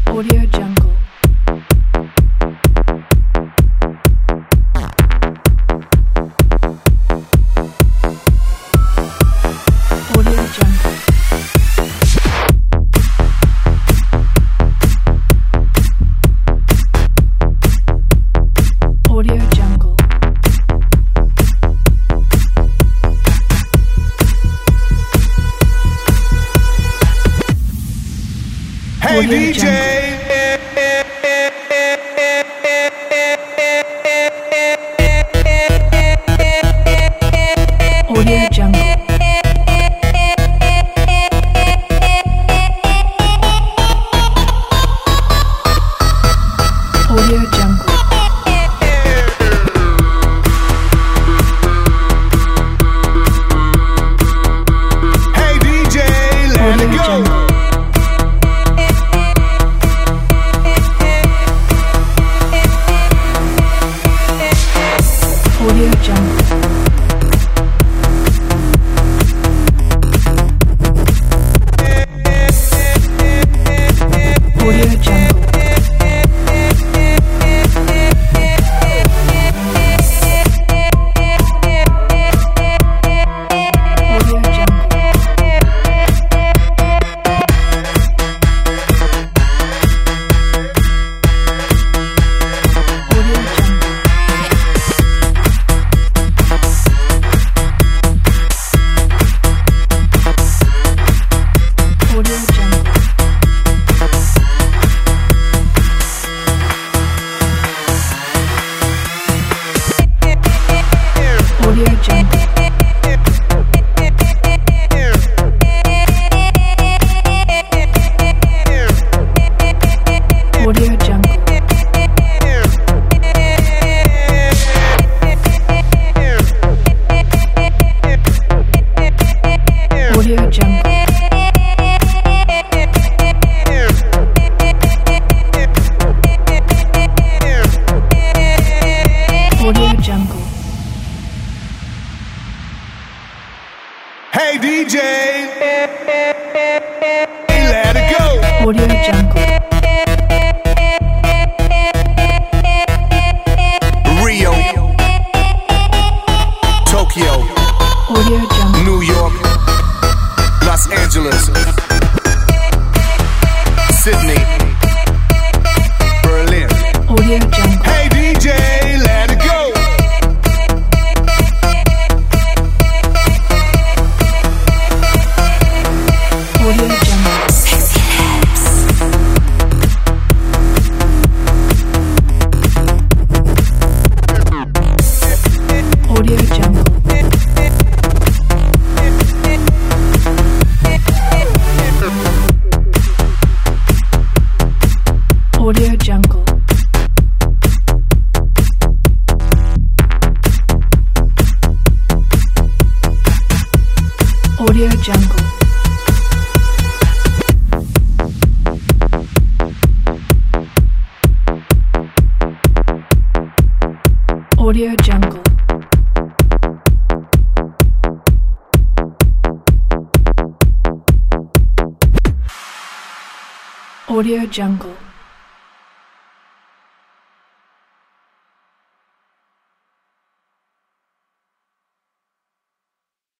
Audio Jungle. Audio Jungle. Audio Jungle. Hey Audio DJ. Audio Jungle. Audio Jungle. Hey DJ, let Audio it go. Jungle. Audio Jungle. Audio Jungle. Audio Jungle. Audio Jungle. Audio Jungle. Audio Jungle. Audio Jungle. Audio Jungle. Audio Jungle. Hey DJ, let it go. Audio Jungle. Rio, Tokyo, Audio Jungle. New York, Los Angeles, Sydney, Berlin. Audio Jungle. Hey DJ, let it go. Audio Jungle. Audio Jungle. Audio Jungle. Audio Jungle. Audio Jungle. Audio Jungle.